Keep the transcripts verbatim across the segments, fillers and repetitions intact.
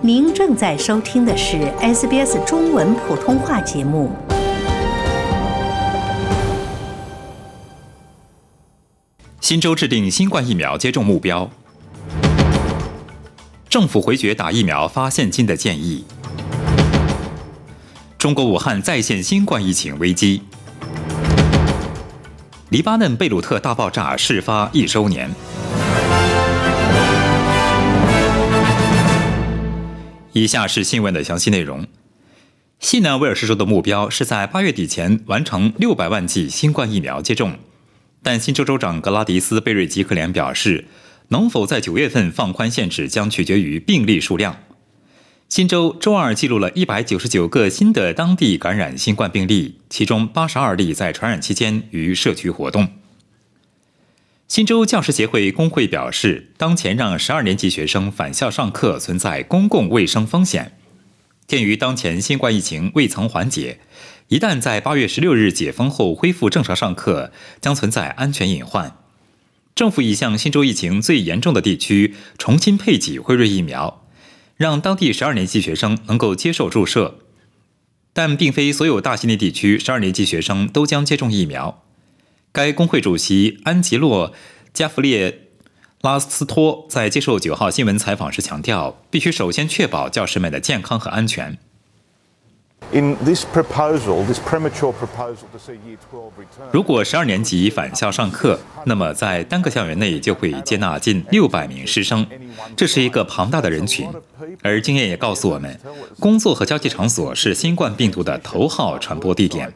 您正在收听的是 S B S 中文普通话节目。 新州制定新冠疫苗接种目标，政府回绝打疫苗发现金的建议。中国武汉再现新冠疫情危机。黎巴嫩贝鲁特大爆炸事发一周年。以下是新闻的详细内容。西南威尔士州的目标是在八月底前完成六百万剂新冠疫苗接种，但新州州长格拉迪斯·贝瑞吉克连表示，能否在九月份放宽限制将取决于病例数量。新州周二记录了一百九十九个新的当地感染新冠病例，其中八十二例在传染期间于社区活动。新州教师协会工会表示，当前让十二年级学生返校上课存在公共卫生风险。鉴于当前新冠疫情未曾缓解，一旦在八月十六日解封后恢复正常上课，将存在安全隐患。政府已向新州疫情最严重的地区重新配给辉瑞疫苗，让当地十二年级学生能够接受注射。但并非所有大悉尼地区十二年级学生都将接种疫苗。该工会主席安吉洛·加弗列拉斯托在接受九号新闻采访时强调，必须首先确保教师们的健康和安全。如果十二年级返校上课，那么在单个校园内就会接纳近六百名师生，这是一个庞大的人群。而经验也告诉我们，工作和交际场所是新冠病毒的头号传播地点。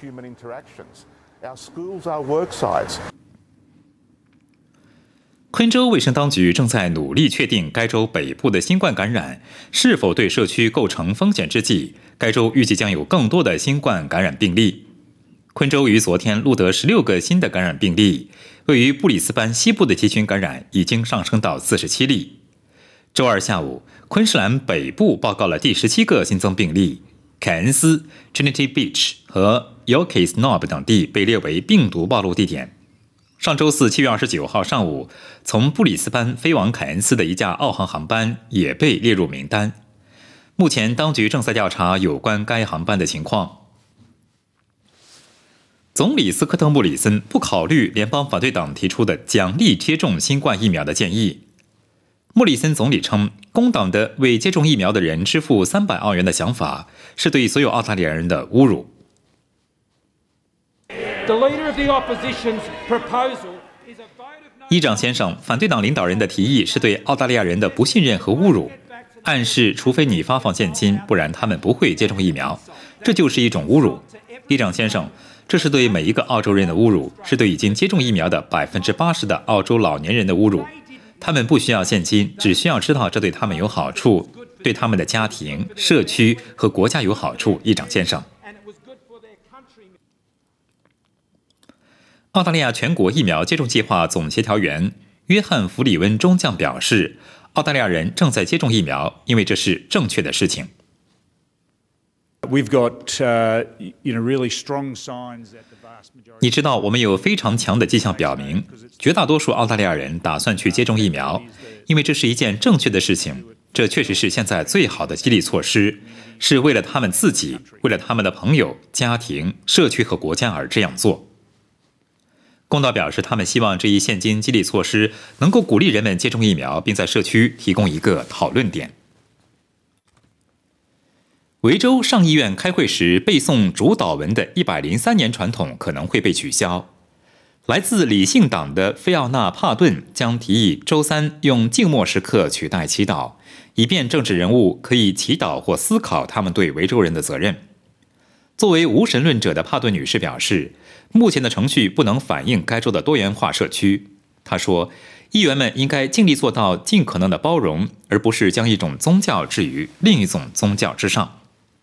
昆州卫生当局正在努力确定该州北部的新冠感染是否对社区构成风险之际，该州预计将有更多的新冠感染病例。昆州于昨天录得十六个新的感染病例，位于布里斯班西部的集群感染已经上升到四十七例。周二下午，昆士兰北部报告了第十七个新增病例，凯恩斯、Trinity Beach 和 Yorkeys Knob 等地被列为病毒暴露地点。上周四七月二十九号上午，从布里斯班飞往凯恩斯的一架澳航航班也被列入名单。目前当局正在调查有关该航班的情况。总理斯科特·穆里森不考虑联邦反对党提出的奖励接种新冠疫苗的建议。穆里森总理称，工党的为接种疫苗的人支付三百澳元的想法是对所有澳大利亚人的侮辱。议长先生，反对党领导人的提议是对澳大利亚人的不信任和侮辱，暗示除非你发放现金，不然他们不会接种疫苗，这就是一种侮辱。议长先生，这是对每一个澳洲人的侮辱，是对已经接种疫苗的 百分之八十 的澳洲老年人的侮辱。他们不需要现金，只需要知道这对他们有好处，对他们的家庭、社区和国家有好处。议长先生，澳大利亚全国疫苗接种计划总协调员约翰·弗里温中将表示，澳大利亚人正在接种疫苗，因为这是正确的事情。你知道，我们有非常强的迹象表明，绝大多数澳大利亚人打算去接种疫苗，因为这是一件正确的事情。这确实是现在最好的激励措施，是为了他们自己，为了他们的朋友、家庭、社区和国家而这样做。公道表示，他们希望这一现金激励措施能够鼓励人们接种疫苗，并在社区提供一个讨论点。维州上议院开会时背诵主祷文的一百零三年传统可能会被取消。来自理性党的菲奥娜·帕顿将提议周三用静默时刻取代祈祷，以便政治人物可以祈祷或思考他们对维州人的责任。作为无神论者的帕顿女士表示，目前的程序不能反映该州的多元化社区。她说，议员们应该尽力做到尽可能的包容，而不是将一种宗教置于另一种宗教之上。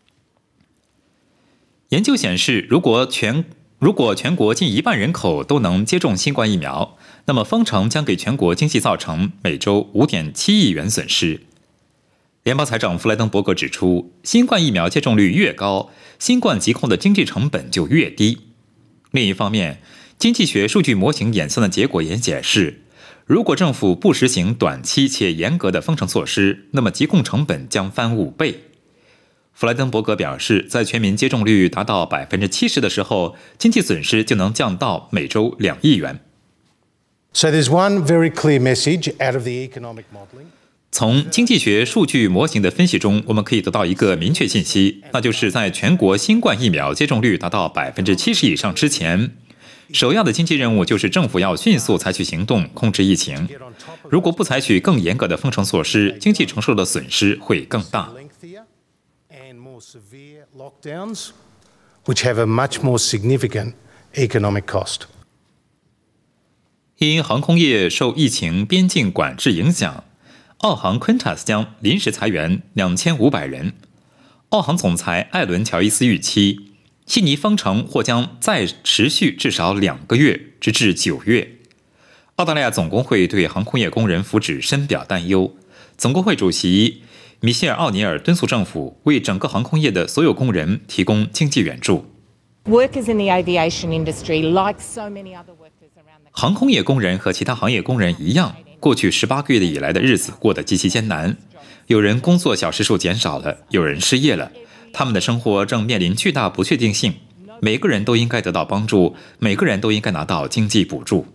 研究显示，如果全如果全国近一半人口都能接种新冠疫苗，那么封城将给全国经济造成每周 五点七亿元损失。联邦财长弗莱登伯格指出，新冠疫苗接种率越高，新冠疾控的经济成本就越低。另一方面，经济学数据模型演算的结果也显示， 如果政府不实行短期且严格的封城措施，那么疾控成本将翻五倍。弗莱登伯格表示，在全民接种率达到 百分之七十 的时候，经济损失就能降到每周两亿元。 So there's one very clear message out of the economic modeling. 从经济学数据模型的分析中，我们可以得到一个明确信息，那就是在全国新冠疫苗接种率达到 百分之七十 以上之前，首要的经济任务就是政府要迅速采取行动控制疫情。如果不采取更严格的封城措施，经济承受的损失会更大。 Which have a much more significant economic cost. 因航空业受疫情边境管制影响，澳航 Qantas 将临时裁员两千五百人。澳航总裁艾伦·乔伊斯预期，悉尼封城或将再持续至少两个月，直至九月。澳大利亚总工会对航空业工人福祉深表担忧。总工会主席米歇尔·奥尼尔敦促政府为整个航空业的所有工人提供经济援助。 Workers in the aviation industry, like so many other workers around the 航空业工人和其他行业工人一样，过去十八个月以来的日子过得极其艰难。有人工作小时数减少了，有人失业了，他们的生活正面临巨大不确定性。每个人都应该得到帮助，每个人都应该拿到经济补助。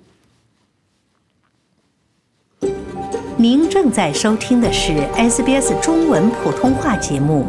您正在收听的是 S B S 中文普通话节目。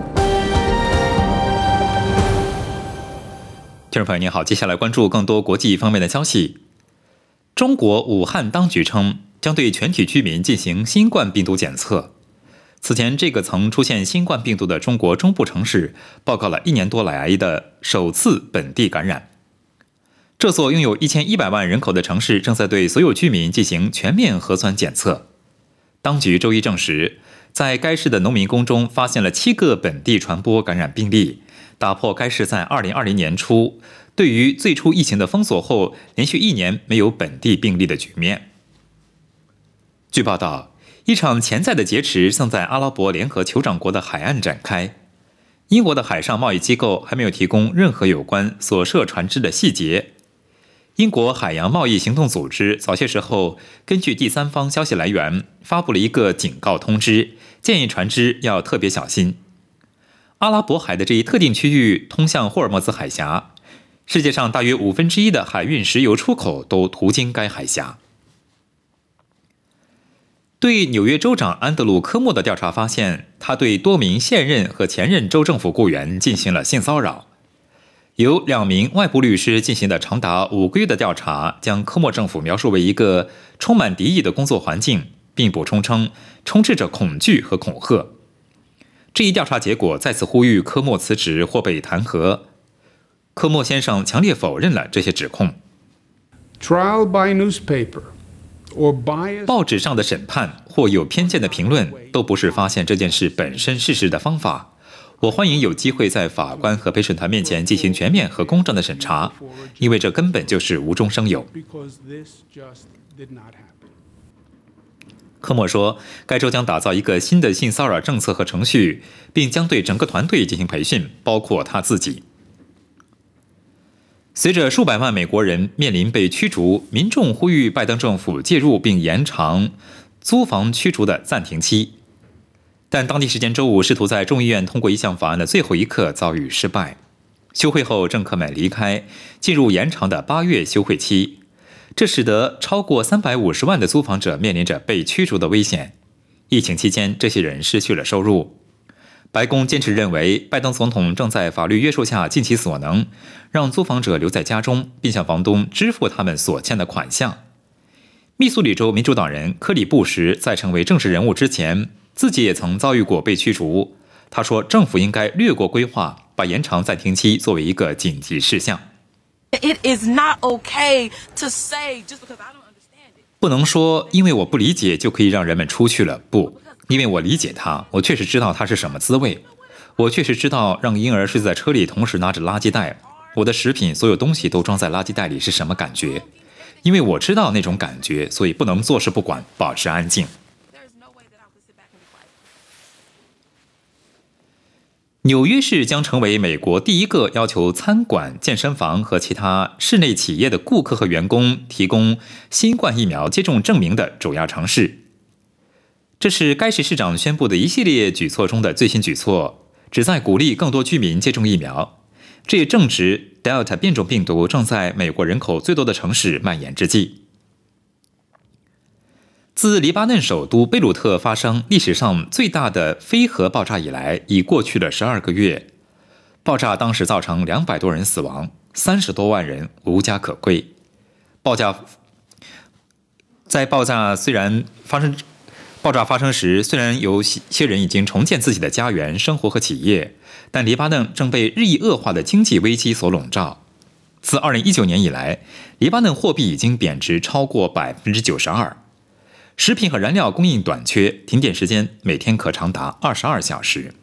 听众朋友您好，接下来关注更多国际方面的消息。中国武汉当局称将对全体居民进行新冠病毒检测。此前，这个曾出现新冠病毒的中国中部城市报告了一年多来的首次本地感染。这座拥有一千一百万人口的城市正在对所有居民进行全面核酸检测。当局周一证实，在该市的农民工中发现了七个本地传播感染病例，打破该市在二零二零年初对于最初疫情的封锁后连续一年没有本地病例的局面。据报道，一场潜在的劫持正在阿拉伯联合酋长国的海岸展开。英国的海上贸易机构还没有提供任何有关所涉船只的细节。英国海洋贸易行动组织早些时候根据第三方消息来源发布了一个警告通知，建议船只要特别小心。阿拉伯海的这一特定区域通向霍尔木兹海峡，世界上大约五分之一的海运石油出口都途经该海峡。对纽约州长安德鲁·科莫的调查发现，他对多名现任和前任州政府雇员进行了性骚扰。由两名外部律师进行的长达五个月的调查，将科莫政府描述为一个充满敌意的工作环境，并补充称充斥着恐惧和恐吓。这一调查结果再次呼吁科莫辞职或被弹劾。科莫先生强烈否认了这些指控。 Trial by newspaper or bias 报纸上的审判或有偏见的评论都不是发现这件事本身事实的方法。我欢迎有机会在法官和陪审团面前进行全面和公正的审查，因为这根本就是无中生有。科莫说，该州将打造一个新的性骚扰政策和程序，并将对整个团队进行培训，包括他自己。随着数百万美国人面临被驱逐，民众呼吁拜登政府介入并延长租房驱逐的暂停期。但当地时间周五试图在众议院通过一项法案的最后一刻遭遇失败。休会后，政客们离开，进入延长的八月休会期，这使得超过三百五十万的租房者面临着被驱逐的危险。疫情期间，这些人失去了收入。白宫坚持认为，拜登总统正在法律约束下尽其所能，让租房者留在家中，并向房东支付他们所欠的款项。密苏里州民主党人科里布什在成为正式人物之前，自己也曾遭遇过被驱逐。他说，政府应该略过规划，把延长暂停期作为一个紧急事项。 It is not okay to say just because I don't understand it. 不能说因为我不理解就可以让人们出去了，不，因为我理解他，我确实知道他是什么滋味。我确实知道让婴儿睡在车里同时拿着垃圾袋，我的食品所有东西都装在垃圾袋里是什么感觉。因为我知道那种感觉，所以不能坐视不管，保持安静。 纽约市将成为美国第一个要求餐馆、健身房和其他室内企业的顾客和员工提供新冠疫苗接种证明的主要城市。这是该市市长宣布的一系列举措中的最新举措，旨在鼓励更多居民接种疫苗。这也正值 Delta 变种病毒正在美国人口最多的城市蔓延之际。自黎巴嫩首都贝鲁特发生历史上最大的飞核爆炸以来，已过去了十二个月。爆炸当时造成两百多人死亡，三十多万人无家可归。爆炸在爆炸虽然发生爆炸发生时，虽然有些人已经重建自己的家园、生活和企业，但黎巴嫩正被日益恶化的经济危机所笼罩。自二零一九年以来，黎巴嫩货币已经贬值超过百分之九十二。食品和燃料供应短缺，停电时间每天可长达二十二小时。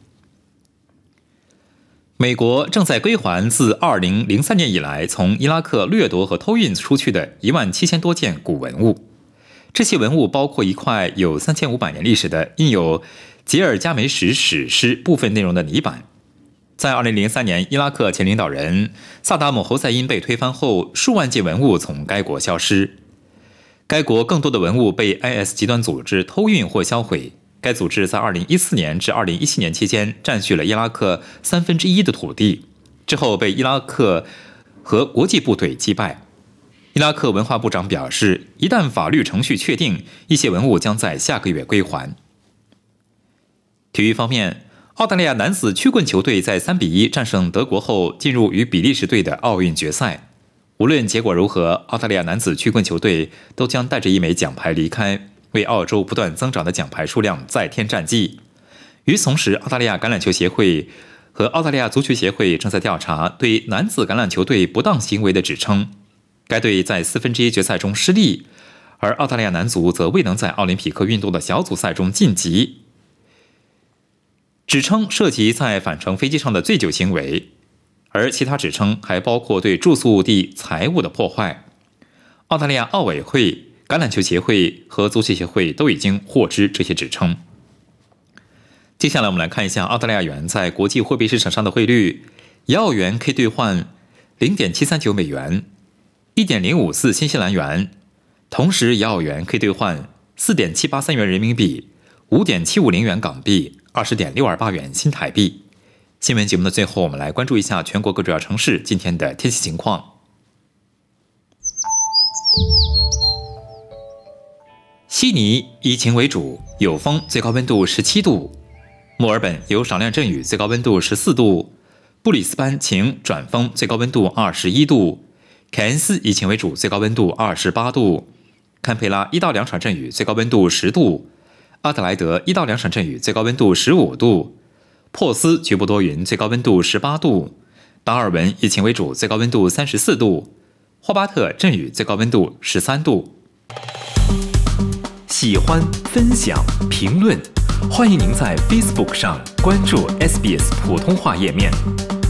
美国正在归还自二零零三年以来从伊拉克掠夺和偷运出去的一万七千多件古文物。这些文物包括一块有三千五百年历史的印有吉尔加美什史诗部分内容的泥板。在二零零三年，伊拉克前领导人萨达姆侯赛因被推翻后，数万件文物从该国消失。该国更多的文物被 I S 极端组织偷运或销毁。该组织在二零一四年至二零一七年期间占据了伊拉克三分之一的土地，之后被伊拉克和国际部队击败。伊拉克文化部长表示，一旦法律程序确定，一些文物将在下个月归还。体育方面，澳大利亚男子曲棍球队在三比一战胜德国后，进入与比利时队的奥运决赛。无论结果如何，澳大利亚男子曲棍球队都将带着一枚奖牌离开，为澳洲不断增长的奖牌数量再添战绩。与此同时，澳大利亚橄榄球协会和澳大利亚足球协会正在调查对男子橄榄球队不当行为的指称。该队在四分之一决赛中失利，而澳大利亚男足则未能在奥林匹克运动的小组赛中晋级，指称涉及在返程飞机上的醉酒行为。而其他指称还包括对住宿地财物的破坏。澳大利亚奥委会、橄榄球协会和足球协会都已经获知这些指称。接下来我们来看一下澳大利亚元在国际货币市场上的汇率，一澳元可以兑换 零点七三九美元， 一点零五四新西兰元，同时一澳元可以兑换 四点七八三元人民币， 五点七五零元港币， 二十点六二八元新台币。新闻节目的最后，我们来关注一下全国各主要城市今天的天气情况。悉尼以晴为主，有风，最高温度十七度；墨尔本有少量阵雨，最高温度十四度；布里斯班晴转风，最高温度二十一度；凯恩斯以晴为主，最高温度二十八度；堪培拉一到两场阵雨，最高温度十度；阿德莱德一到两场阵雨，最高温度十五度；珀斯局部多云，最高温度十八度；达尔文以晴为主，最高温度三十四度；霍巴特阵雨，最高温度十三度。喜欢、分享、评论，欢迎您在 Facebook 上关注 S B S 普通话页面。